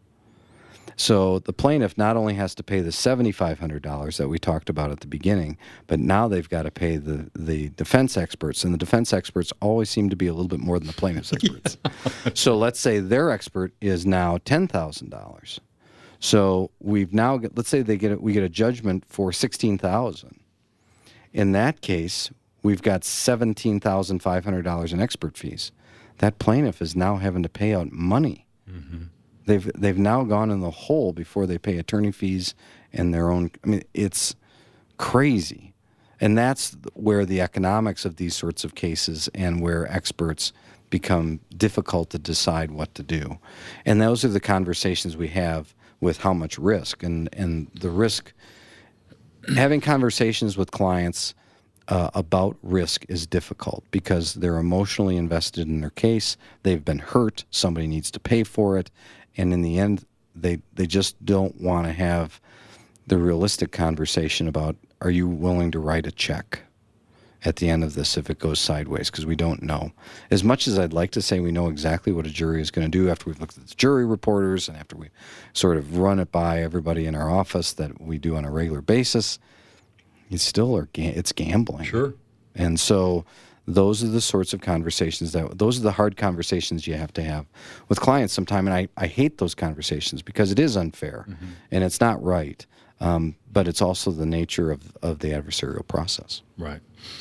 So the plaintiff not only has to pay the seven thousand five hundred dollars that we talked about at the beginning, but now they've got to pay the, the defense experts, and the defense experts always seem to be a little bit more than the plaintiff's experts. Yeah. So let's say their expert is now ten thousand dollars. So we've now, get, let's say they get a, we get a judgment for sixteen thousand dollars. In that case, we've got seventeen thousand five hundred dollars in expert fees. That plaintiff is now having to pay out money. Mm-hmm. They've they've now gone in the hole before they pay attorney fees and their own. I mean, it's crazy, and that's where the economics of these sorts of cases and where experts become difficult to decide what to do. And those are the conversations we have with how much risk and and the risk. Having conversations with clients Uh, about risk is difficult because they're emotionally invested in their case. They've been hurt. Somebody needs to pay for it. And in the end, they, they just don't want to have the realistic conversation about, are you willing to write a check at the end of this if it goes sideways? Because we don't know. As much as I'd like to say we know exactly what a jury is going to do after we've looked at the jury reporters and after we sort of run it by everybody in our office that we do on a regular basis, it's still are it's gambling. Sure. And so those are the sorts of conversations that those are the hard conversations you have to have with clients sometime. And I, I hate those conversations because it is unfair mm-hmm. and it's not right. Um, but it's also the nature of, of the adversarial process. Right.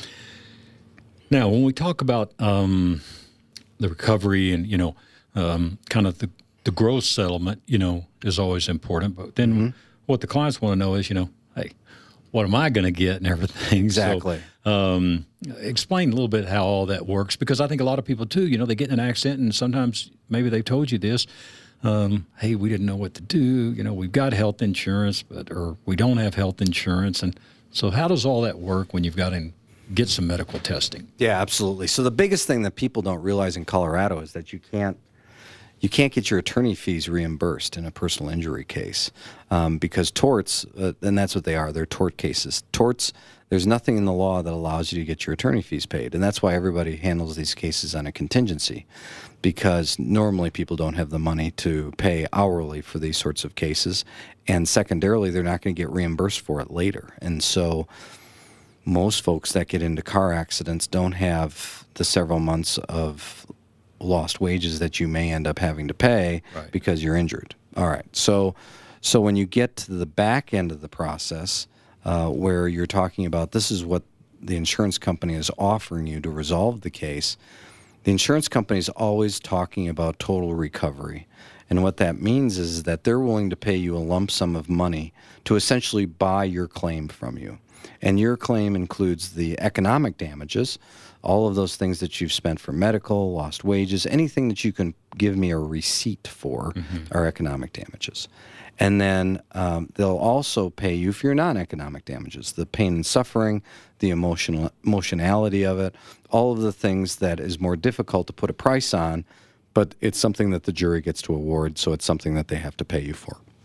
Now, when we talk about um, the recovery and, you know, um, kind of the, the gross settlement, you know, is always important. But then mm-hmm. what the clients want to know is, you know, hey, what am I going to get and everything? Exactly. So, um, explain a little bit how all that works, because I think a lot of people too, you know, they get in an accident and sometimes maybe they told you this, um, hey, we didn't know what to do. You know, we've got health insurance, but or we don't have health insurance. And so how does all that work when you've got to get some medical testing? Yeah, absolutely. So the biggest thing that people don't realize in Colorado is that you can't You can't get your attorney fees reimbursed in a personal injury case um, because torts, uh, and that's what they are, they're tort cases. Torts, there's nothing in the law that allows you to get your attorney fees paid, and that's why everybody handles these cases on a contingency, because normally people don't have the money to pay hourly for these sorts of cases, and secondarily, they're not going to get reimbursed for it later. And so most folks that get into car accidents don't have the several months of lost wages that you may end up having to pay right. because you're injured. All right. So so when you get to the back end of the process uh, where you're talking about this is what the insurance company is offering you to resolve the case, the insurance company is always talking about total recovery. And what that means is that they're willing to pay you a lump sum of money to essentially buy your claim from you. And your claim includes the economic damages, all of those things that you've spent for medical, lost wages, anything that you can give me a receipt for mm-hmm. are economic damages. And then um, they'll also pay you for your non-economic damages, the pain and suffering, the emotional emotionality of it, all of the things that is more difficult to put a price on, but it's something that the jury gets to award, so it's something that they have to pay you for.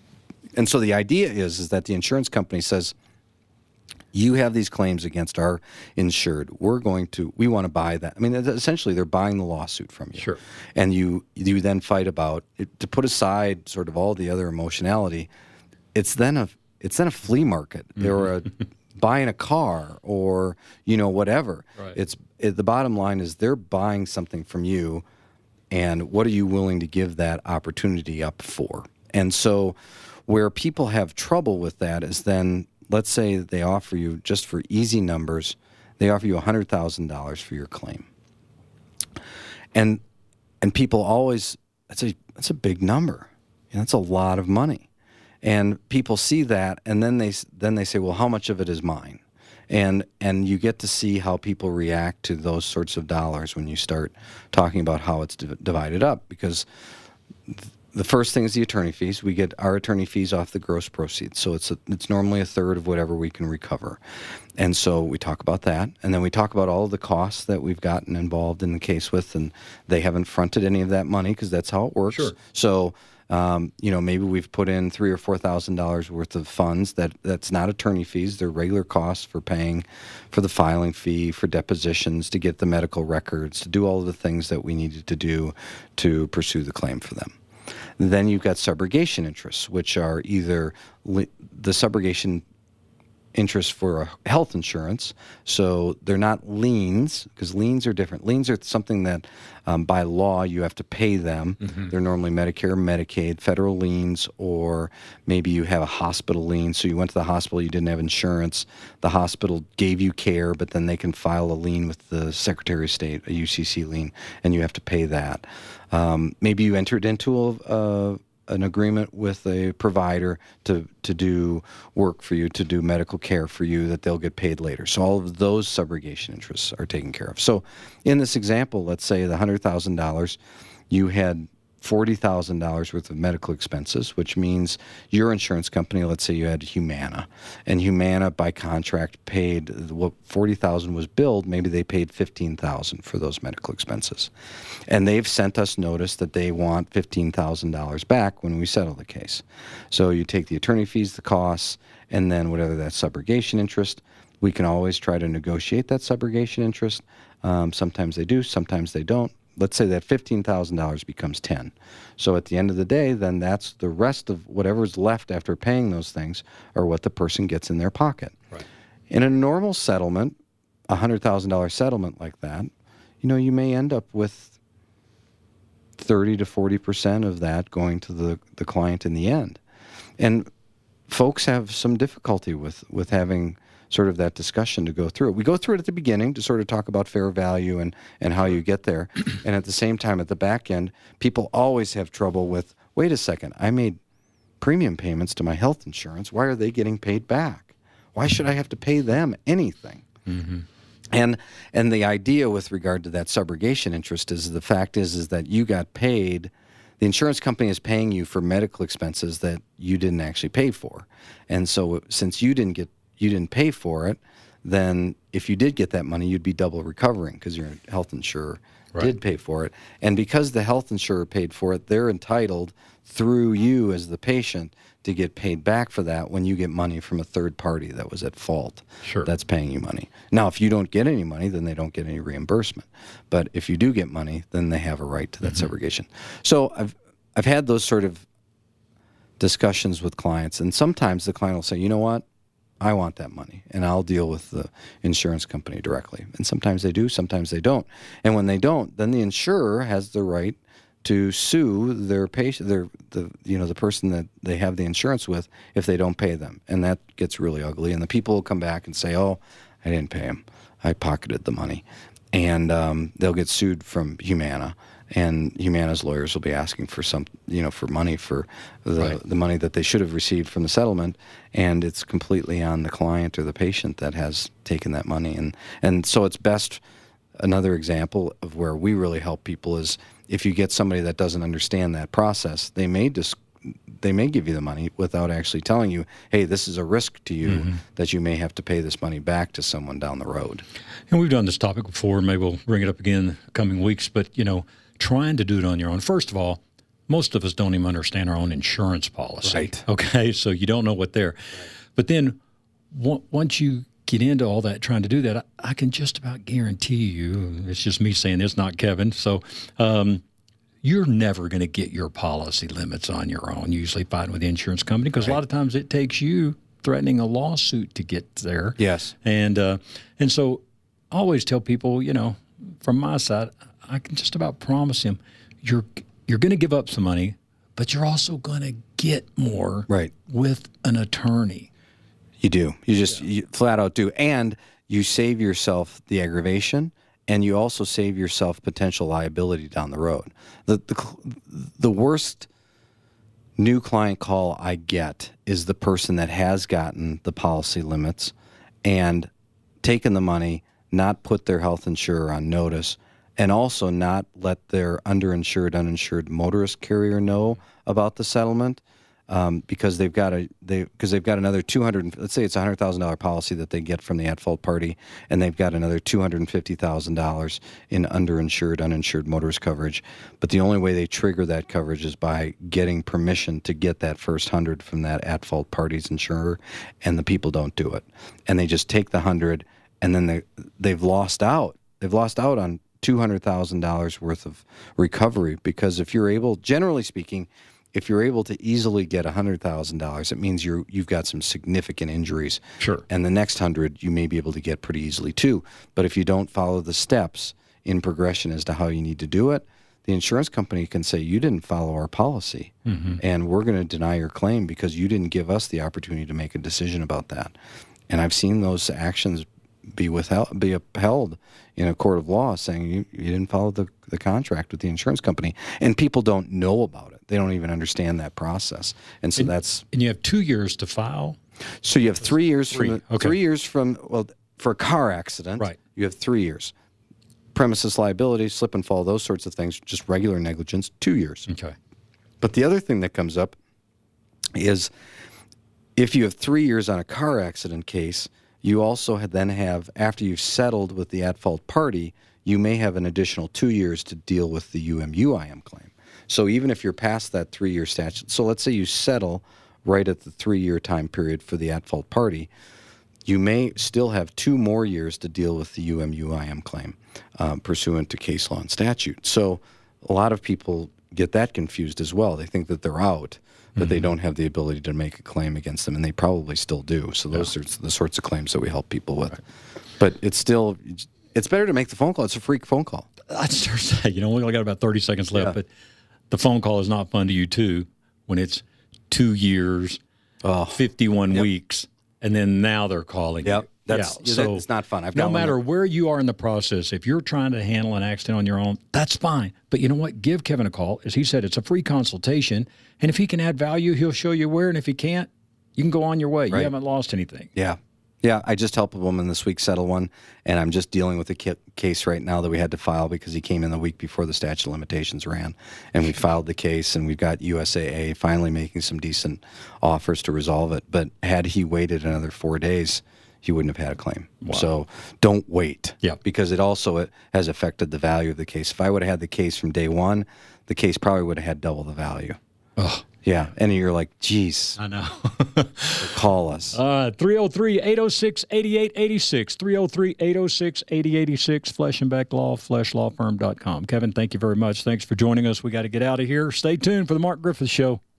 And so the idea is, is that the insurance company says, you have these claims against our insured. We're going to, we want to buy that. I mean, essentially, they're buying the lawsuit from you. Sure. And you, you then fight about it, to put aside sort of all the other emotionality. It's then a, it's then a flea market mm-hmm. or a buying a car or you know whatever. Right. It's it, the bottom line is they're buying something from you, and what are you willing to give that opportunity up for? And so, where people have trouble with that is then. Let's say they offer you, just for easy numbers, they offer you one hundred thousand dollars for your claim. And and people always, that's a, that's a big number. You know, that's a lot of money. And people see that, and then they then they say, well, how much of it is mine? And and you get to see how people react to those sorts of dollars when you start talking about how it's div- divided up. Because the first thing is the attorney fees. We get our attorney fees off the gross proceeds. So it's a, it's normally a third of whatever we can recover. And so we talk about that. And then we talk about all of the costs that we've gotten involved in the case with, and they haven't fronted any of that money because that's how it works. Sure. So, um, you know, maybe we've put in three or four thousand dollars worth of funds. That that's not attorney fees. They're regular costs for paying for the filing fee, for depositions, to get the medical records, to do all of the things that we needed to do to pursue the claim for them. Then you've got subrogation interests, which are either li- the subrogation interest for health insurance. So they're not liens, because liens are different. Liens are something that um, by law you have to pay them. Mm-hmm. They're normally Medicare, Medicaid, federal liens, or maybe you have a hospital lien. So you went to the hospital, you didn't have insurance. The hospital gave you care, but then they can file a lien with the Secretary of State, a U C C lien, and you have to pay that. Um, maybe you entered into a, a an agreement with a provider to, to do work for you, to do medical care for you, that they'll get paid later. So all of those subrogation interests are taken care of. So in this example, let's say the one hundred thousand dollars, you had forty thousand dollars worth of medical expenses, which means your insurance company, let's say you had Humana, and Humana by contract paid what forty thousand dollars was billed, maybe they paid fifteen thousand dollars for those medical expenses. And they've sent us notice that they want fifteen thousand dollars back when we settle the case. So you take the attorney fees, the costs, and then whatever that subrogation interest, we can always try to negotiate that subrogation interest. Um, sometimes they do, sometimes they don't. Let's say that fifteen thousand dollars becomes ten. So at the end of the day, then that's the rest of whatever's left after paying those things are what the person gets in their pocket. Right. In a normal settlement, a one hundred thousand dollars settlement like that, you know, you may end up with thirty to forty percent of that going to the, the client in the end. And folks have some difficulty with, with having sort of that discussion to go through it. We go through it at the beginning to sort of talk about fair value and, and how you get there. And at the same time, at the back end, people always have trouble with, wait a second, I made premium payments to my health insurance. Why are they getting paid back? Why should I have to pay them anything? Mm-hmm. And and the idea with regard to that subrogation interest is the fact is, is that you got paid, the insurance company is paying you for medical expenses that you didn't actually pay for. And so since you didn't get you didn't pay for it, then if you did get that money, you'd be double recovering because your health insurer right. did pay for it. And because the health insurer paid for it, they're entitled through you as the patient to get paid back for that when you get money from a third party that was at fault. Sure. That's paying you money. Now, if you don't get any money, then they don't get any reimbursement. But if you do get money, then they have a right to that mm-hmm. subrogation. So I've I've had those sort of discussions with clients, and sometimes the client will say, you know what? I want that money, and I'll deal with the insurance company directly. And sometimes they do, sometimes they don't. And when they don't, then the insurer has the right to sue their patient, their the you know the person that they have the insurance with, if they don't pay them, and that gets really ugly. And the people will come back and say, "Oh, I didn't pay him. I pocketed the money," and um, they'll get sued from Humana. And Humana's lawyers will be asking for some, you know, for money for the, right. the money that they should have received from the settlement, and it's completely on the client or the patient that has taken that money. And and so it's best. Another example of where we really help people is if you get somebody that doesn't understand that process, they may just they may give you the money without actually telling you, hey, this is a risk to you mm-hmm. that you may have to pay this money back to someone down the road. And we've done this topic before, and maybe we'll bring it up again in the coming weeks, but you know. Trying to do it on your own. First of all, most of us don't even understand our own insurance policy. Right. Okay, so you don't know what they're. But then w- once you get into all that, trying to do that, I, I can just about guarantee you, it's just me saying this, not Kevin, so um, you're never going to get your policy limits on your own, usually fighting with the insurance company, because right. a lot of times it takes you threatening a lawsuit to get there. Yes. And, uh, and so I always tell people, you know, from my side, I can just about promise him you're you're going to give up some money, but you're also going to get more right. with an attorney. You do. You just yeah. you flat out do. And you save yourself the aggravation, and you also save yourself potential liability down the road. The the, the worst new client call I get is the person that has gotten the policy limits and taken the money, not put their health insurer on notice, and also not let their underinsured, uninsured motorist carrier know about the settlement, um, because they've got a they because they've got another two hundred. Let's say it's a hundred thousand dollar policy that they get from the at-fault party, and they've got another two hundred and fifty thousand dollars in underinsured, uninsured motorist coverage. But the only way they trigger that coverage is by getting permission to get that first hundred from that at-fault party's insurer, and the people don't do it, and they just take the hundred, and then they they've lost out. They've lost out on two hundred thousand dollars worth of recovery, because if you're able, generally speaking, if you're able to easily get one hundred thousand dollars, it means you're, you've got some significant injuries. Sure. And the next one hundred you may be able to get pretty easily too. But if you don't follow the steps in progression as to how you need to do it, the insurance company can say, you didn't follow our policy, mm-hmm. and we're going to deny your claim because you didn't give us the opportunity to make a decision about that. And I've seen those actions be withheld, be upheld in a court of law, saying you, you didn't follow the, the contract with the insurance company, and people don't know about it. They don't even understand that process, and so and, that's. And you have two years to file. So you have three years three. from the, okay. three years from well for a car accident. Right. You have three years. Premises liability, slip and fall, those sorts of things, just regular negligence, two years. Okay. But the other thing that comes up is if you have three years on a car accident case, you also then have, after you've settled with the at-fault party, you may have an additional two years to deal with the U M U I M claim. So even if you're past that three-year statute, so let's say you settle right at the three-year time period for the at-fault party, you may still have two more years to deal with the U M U I M claim, um, pursuant to case law and statute. So a lot of people get that confused as well. They think that they're out, but mm-hmm. they don't have the ability to make a claim against them, and they probably still do. So those yeah. are the sorts of claims that we help people with. Right. But it's still, it's better to make the phone call. It's a free phone call. I'd start saying, you know, we only got about thirty seconds left, yeah. but the phone call is not fun to you, too, when it's two years, oh. fifty-one yep. weeks, and then now they're calling yep. you. That's, yeah, so it's not fun. I've no got matter one where you are in the process, if you're trying to handle an accident on your own, that's fine. But you know what? Give Kevin a call. As he said, it's a free consultation. And if he can add value, he'll show you where. And if he can't, you can go on your way. Right. You haven't lost anything. Yeah. Yeah, I just helped a woman this week settle one, and I'm just dealing with a ki- case right now that we had to file because he came in the week before the statute of limitations ran. And we filed the case, and we've got U S A A finally making some decent offers to resolve it. But had he waited another four days, he wouldn't have had a claim. Wow. So don't wait, yeah. because it also it has affected the value of the case. If I would have had the case from day one, the case probably would have had double the value. Oh. Yeah, and you're like, geez. I know. Call us. Uh, three oh three, eight oh six, eight eight eight six, three oh three, eight oh six, eight eight eight six, Flesh and Beck Law, flesh law firm dot com. Kevin, thank you very much. Thanks for joining us. We got to get out of here. Stay tuned for the Mark Griffith Show.